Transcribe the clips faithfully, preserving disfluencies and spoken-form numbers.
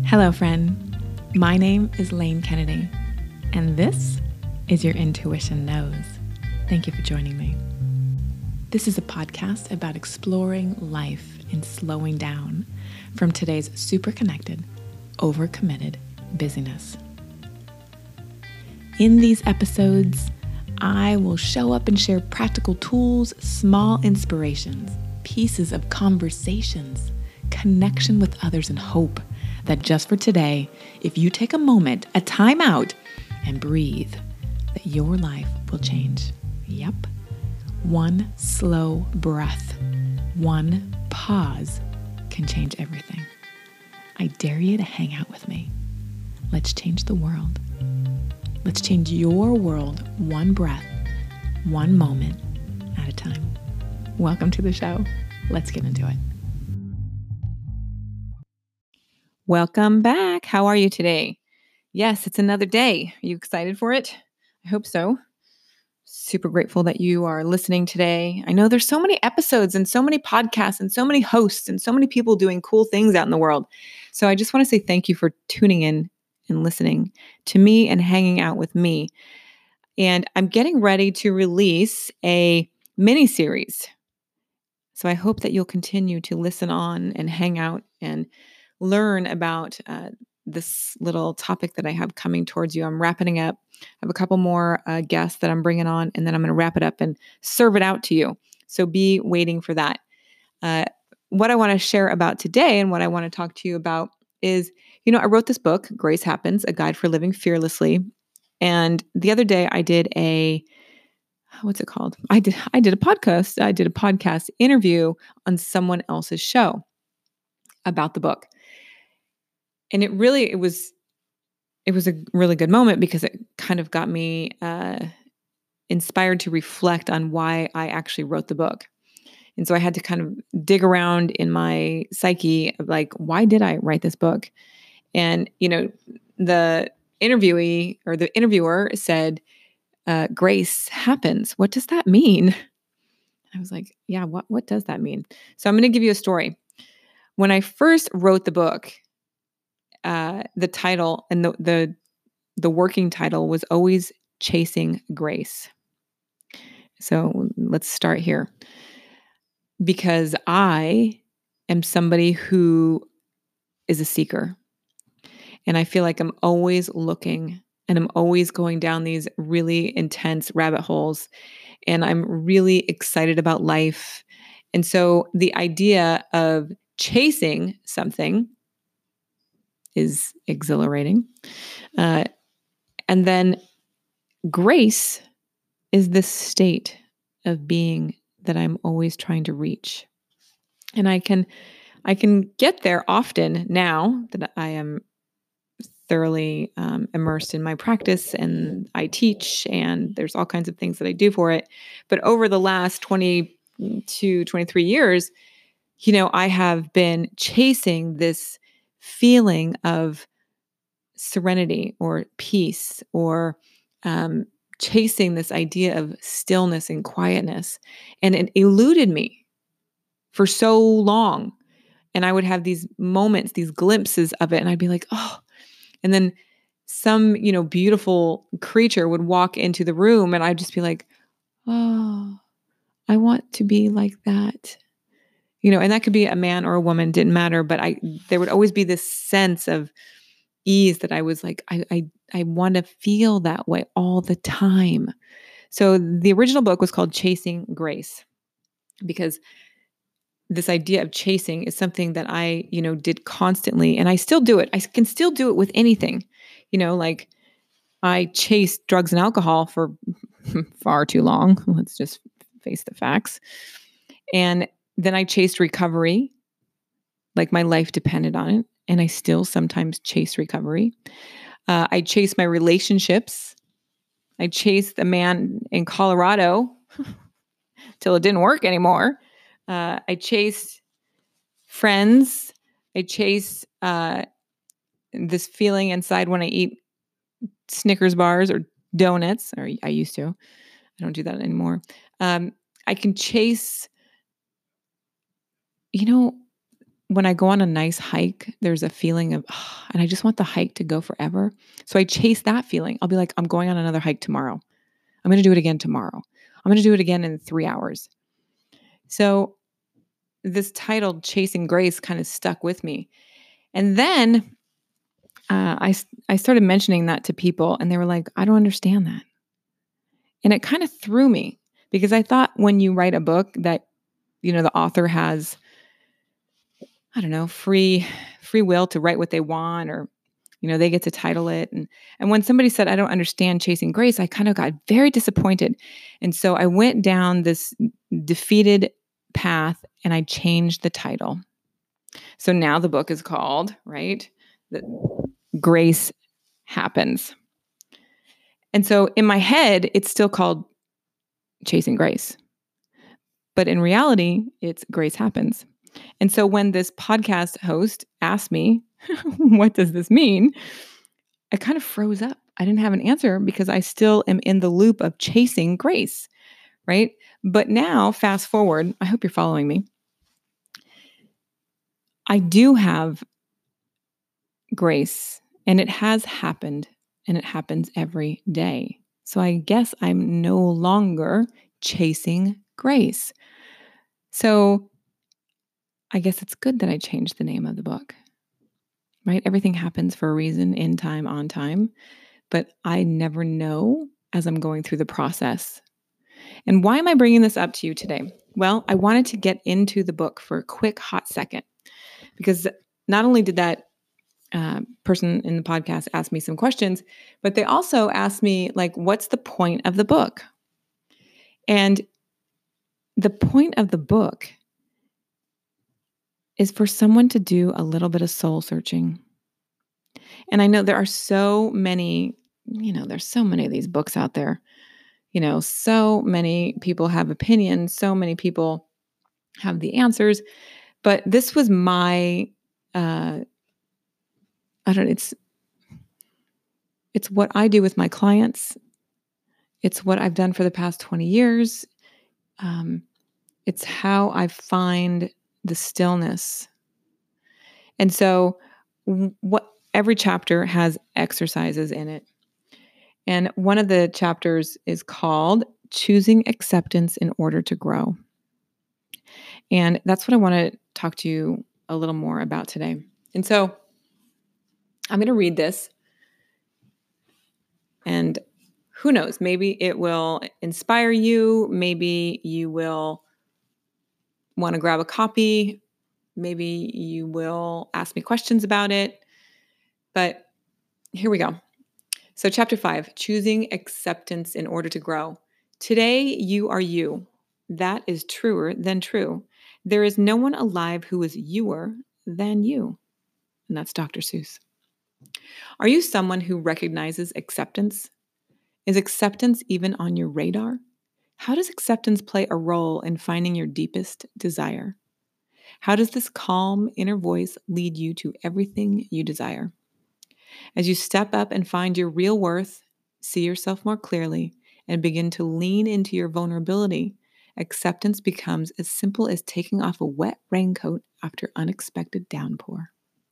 Hello, friend. My name is Lane Kennedy, and this is Your Intuition Knows. Thank you for joining me. This is a podcast about exploring life and slowing down from today's super connected, overcommitted busyness. In these episodes, I will show up and share practical tools, small inspirations, pieces of conversations, connection with others, and hope that just for today, if you take a moment, a time out, and breathe, that your life will change. Yep. One slow breath, one pause can change everything. I dare you to hang out with me. Let's change the world. Let's change your world one breath, one moment at a time. Welcome to the show. Let's get into it. Welcome back. How are you today? Yes, it's another day. Are you excited for it? I hope so. Super grateful that you are listening today. I know there's so many episodes and so many podcasts and so many hosts and so many people doing cool things out in the world. So I just want to say thank you for tuning in and listening to me and hanging out with me. And I'm getting ready to release a mini series. So I hope that you'll continue to listen on and hang out and learn about uh, this little topic that I have coming towards you. I'm wrapping up. I have a couple more uh, guests that I'm bringing on, and then I'm going to wrap it up and serve it out to you. So be waiting for that. Uh, what I want to share about today and what I want to talk to you about is, you know, I wrote this book, Grace Happens, A Guide for Living Fearlessly. And the other day I did a, what's it called? I did, I did a podcast. I did a podcast interview on someone else's show about the book. And it really, it was, it was a really good moment because it kind of got me uh, inspired to reflect on why I actually wrote the book. And so I had to kind of dig around in my psyche of like, why did I write this book? And, you know, the interviewee or the interviewer said, uh, Grace happens. What does that mean? I was like, yeah, what, what does that mean? So I'm going to give you a story. When I first wrote the book, Uh, the title and the, the the working title was always Chasing Grace. So let's start here. Because I am somebody who is a seeker. And I feel like I'm always looking and I'm always going down these really intense rabbit holes. And I'm really excited about life. And so the idea of chasing something is exhilarating. Uh, and then grace is the state of being that I'm always trying to reach. And I can, I can get there often now that I am thoroughly um, immersed in my practice and I teach and there's all kinds of things that I do for it. But over the last twenty-two, twenty-three years, you know, I have been chasing this feeling of serenity or peace or um, chasing this idea of stillness and quietness. And it eluded me for so long. And I would have these moments, these glimpses of it. And I'd be like, oh, and then some, you know, beautiful creature would walk into the room and I'd just be like, oh, I want to be like that. You know, and that could be a man or a woman, didn't matter. But I, there would always be this sense of ease that I was like, I, I, I want to feel that way all the time. So the original book was called Chasing Grace because this idea of chasing is something that I, you know, did constantly and I still do it. I can still do it with anything, you know, like I chased drugs and alcohol for far too long. Let's just face the facts. And then I chased recovery, like my life depended on it. And I still sometimes chase recovery. Uh, I chase my relationships. I chased a man in Colorado till it didn't work anymore. Uh, I chased friends. I chase uh, this feeling inside when I eat Snickers bars or donuts, or I used to. I don't do that anymore. Um, I can chase, you know, when I go on a nice hike, there's a feeling of, oh, and I just want the hike to go forever. So I chase that feeling. I'll be like, I'm going on another hike tomorrow. I'm going to do it again tomorrow. I'm going to do it again in three hours. So this title, Chasing Grace, kind of stuck with me. And then uh, I, I started mentioning that to people, and they were like, I don't understand that. And it kind of threw me, because I thought when you write a book that, you know, the author has, I don't know, free free will to write what they want, or, you know, they get to title it. And and when somebody said, I don't understand Chasing Grace, I kind of got very disappointed. And so I went down this defeated path and I changed the title. So now the book is called, right, the Grace Happens. And so in my head, it's still called Chasing Grace. But in reality, it's Grace Happens. And so when this podcast host asked me, what does this mean? I kind of froze up. I didn't have an answer, because I still am in the loop of chasing grace, right? But now, fast forward, I hope you're following me. I do have grace, and it has happened, and it happens every day. So I guess I'm no longer chasing grace. So I guess it's good that I changed the name of the book, right? Everything happens for a reason, in time, on time. But I never know as I'm going through the process. And why am I bringing this up to you today? Well, I wanted to get into the book for a quick, hot second, because not only did that uh, person in the podcast ask me some questions, but they also asked me, like, what's the point of the book? And the point of the book is for someone to do a little bit of soul searching. And I know there are so many, you know, there's so many of these books out there. You know, so many people have opinions, so many people have the answers. But this was my, uh, I don't know, it's, it's what I do with my clients. It's what I've done for the past twenty years. Um, it's how I find the stillness. And so what every chapter has exercises in it. And one of the chapters is called Choosing Acceptance in Order to Grow. And that's what I want to talk to you a little more about today. And so I'm going to read this. And who knows, maybe it will inspire you. Maybe you will want to grab a copy. Maybe you will ask me questions about it. But here we go. So chapter five, Choosing Acceptance in Order to Grow. Today, you are you. That is truer than true. There is no one alive who is youer than you. And that's Doctor Seuss. Are you someone who recognizes acceptance? Is acceptance even on your radar? How does acceptance play a role in finding your deepest desire? How does this calm inner voice lead you to everything you desire? As you step up and find your real worth, see yourself more clearly, and begin to lean into your vulnerability, acceptance becomes as simple as taking off a wet raincoat after unexpected downpour.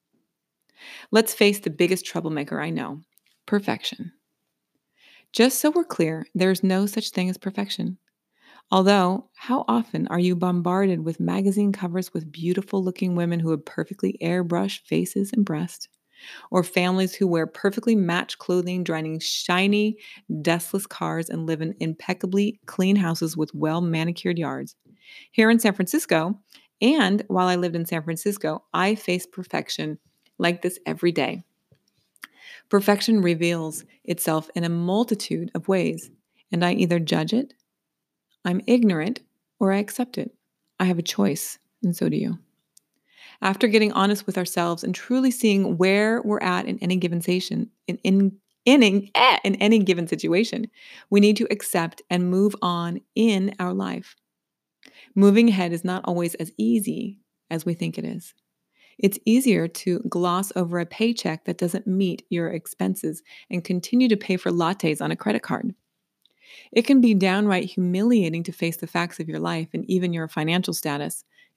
Let's face the biggest troublemaker I know, perfection. Just so we're clear, there's no such thing as perfection. Although, how often are you bombarded with magazine covers with beautiful-looking women who have perfectly airbrushed faces and breasts, or families who wear perfectly matched clothing, driving shiny, dustless cars, and live in impeccably clean houses with well-manicured yards? Here in San Francisco, and while I lived in San Francisco, I faced perfection like this every day. Perfection reveals itself in a multitude of ways, and I either judge it, I'm ignorant, or I accept it. I have a choice, and so do you. After getting honest with ourselves and truly seeing where we're at in any given situation, in, in, in, eh, in any given situation, we need to accept and move on in our life. Moving ahead is not always as easy as we think it is. It's easier to gloss over a paycheck that doesn't meet your expenses and continue to pay for lattes on a credit card. It can be downright humiliating to face the facts of your life and even your financial status,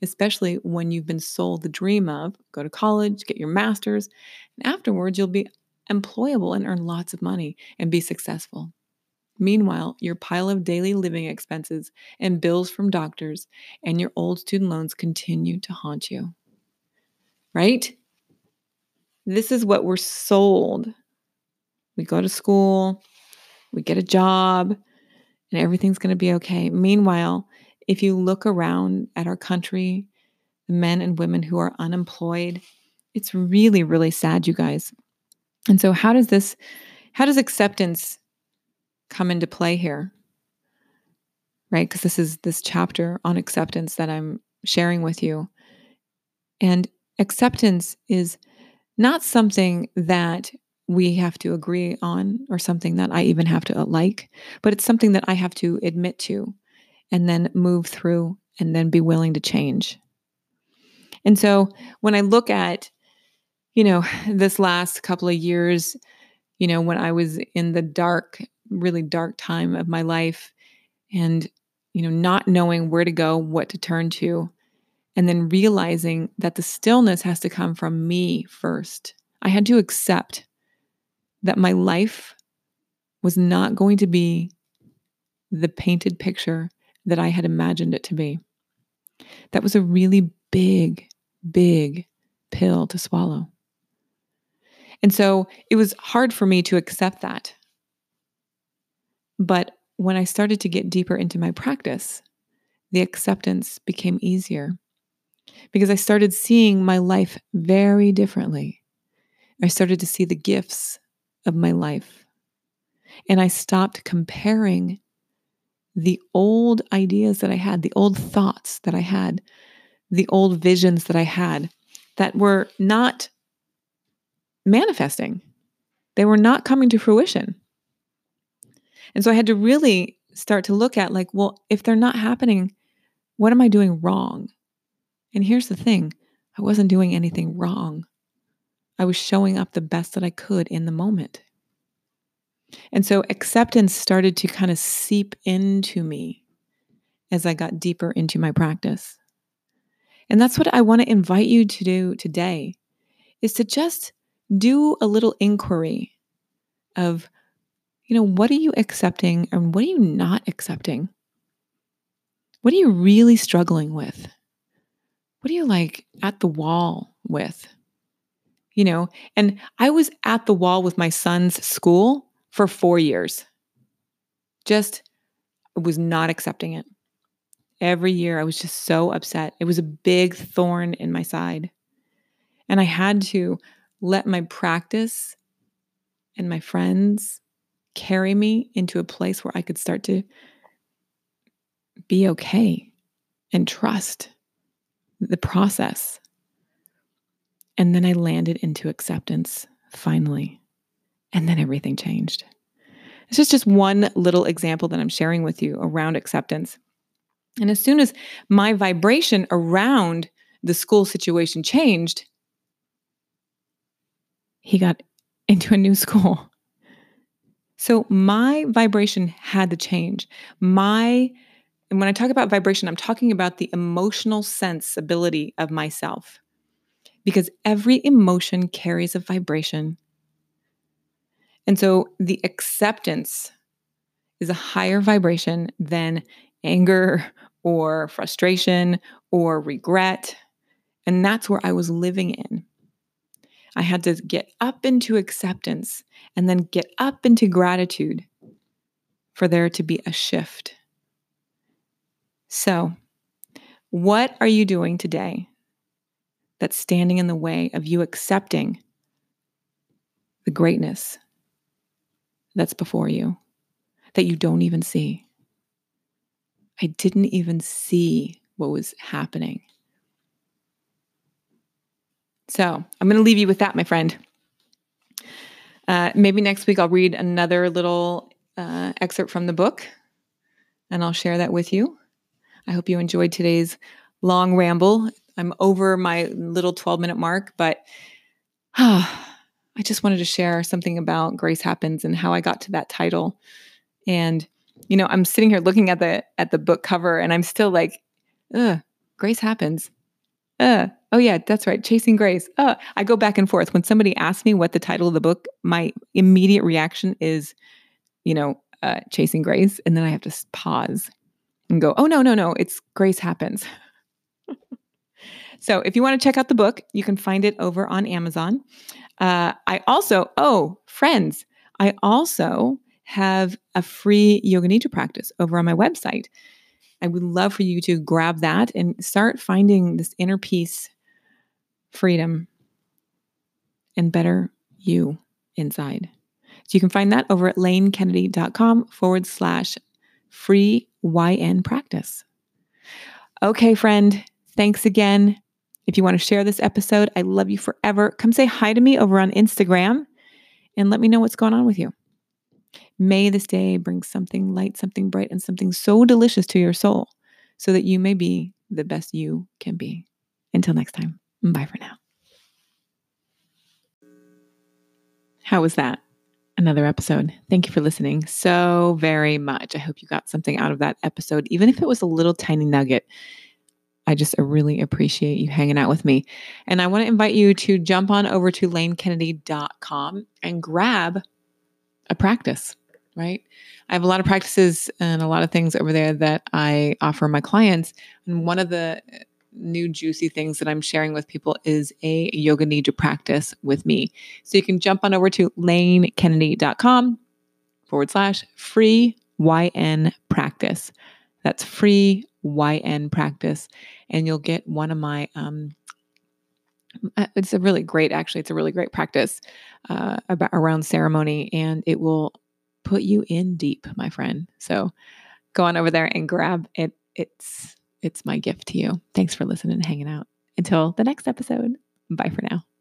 especially when you've been sold the dream of go to college, get your master's, and afterwards you'll be employable and earn lots of money and be successful. Meanwhile, your pile of daily living expenses and bills from doctors and your old student loans continue to haunt you. Right? This is what we're sold. We go to school, we get a job, and everything's going to be okay. Meanwhile, if you look around at our country, the men and women who are unemployed, it's really, really sad, you guys. And so how does this, how does acceptance come into play here? Right? Because this is this chapter on acceptance that I'm sharing with you. And acceptance is not something that we have to agree on or something that I even have to like, but it's something that I have to admit to and then move through and then be willing to change. And so when I look at, you know, this last couple of years, you know, when I was in the dark, really dark time of my life and, you know, not knowing where to go, what to turn to, and then realizing that the stillness has to come from me first. I had to accept that my life was not going to be the painted picture that I had imagined it to be. That was a really big, big pill to swallow. And so it was hard for me to accept that. But when I started to get deeper into my practice, the acceptance became easier because I started seeing my life very differently. I started to see the gifts of my life. And I stopped comparing the old ideas that I had, the old thoughts that I had, the old visions that I had that were not manifesting. They were not coming to fruition. And so I had to really start to look at like, well, if they're not happening, what am I doing wrong? And here's the thing, I wasn't doing anything wrong. I was showing up the best that I could in the moment. And so acceptance started to kind of seep into me as I got deeper into my practice. And that's what I want to invite you to do today, is to just do a little inquiry of, you know, what are you accepting and what are you not accepting? What are you really struggling with? What are you like at the wall with? You know, and I was at the wall with my son's school for four years. Just was not accepting it. Every year I was just so upset. It was a big thorn in my side. And I had to let my practice and my friends carry me into a place where I could start to be okay and trust the process. And then I landed into acceptance finally. And then everything changed. It's just, just one little example that I'm sharing with you around acceptance. And as soon as my vibration around the school situation changed, he got into a new school. So my vibration had to change. My, and when I talk about vibration, I'm talking about the emotional sensibility of myself. Because every emotion carries a vibration. And so the acceptance is a higher vibration than anger or frustration or regret. And that's where I was living in. I had to get up into acceptance and then get up into gratitude for there to be a shift. So, what are you doing today that's standing in the way of you accepting the greatness that's before you, that you don't even see? I didn't even see what was happening. So I'm going to leave you with that, my friend. Uh, maybe next week I'll read another little uh, excerpt from the book, and I'll share that with you. I hope you enjoyed today's long ramble. I'm over my little twelve-minute mark, but ah, I just wanted to share something about Grace Happens and how I got to that title. And you know, I'm sitting here looking at the at the book cover, and I'm still like, ugh, Grace Happens. Uh, oh yeah, that's right. Chasing Grace. Uh, I go back and forth. When somebody asks me what the title of the book, my immediate reaction is, you know, uh, Chasing Grace. And then I have to pause and go, oh, no, no, no. It's Grace Happens. So if you want to check out the book, you can find it over on Amazon. Uh, I also, oh, friends, I also have a free yoga nidra practice over on my website. I would love for you to grab that and start finding this inner peace, freedom, and better you inside. So you can find that over at lanekennedy.com forward slash free YN practice. Okay, friend, thanks again. If you want to share this episode, I love you forever. Come say hi to me over on Instagram and let me know what's going on with you. May this day bring something light, something bright, and something so delicious to your soul so that you may be the best you can be. Until next time, bye for now. How was that? Another episode. Thank you for listening so very much. I hope you got something out of that episode, even if it was a little tiny nugget. I just really appreciate you hanging out with me. And I want to invite you to jump on over to lane kennedy dot com and grab a practice, right? I have a lot of practices and a lot of things over there that I offer my clients. And one of the new juicy things that I'm sharing with people is a yoga nidra practice with me. So you can jump on over to lane kennedy dot com forward slash free Y N practice. That's free Y N practice. And you'll get one of my, um, it's a really great, actually, it's a really great practice uh, about around ceremony, and it will put you in deep, my friend. So go on over there and grab it. It's, it's my gift to you. Thanks for listening and hanging out. Until the next episode. Bye for now.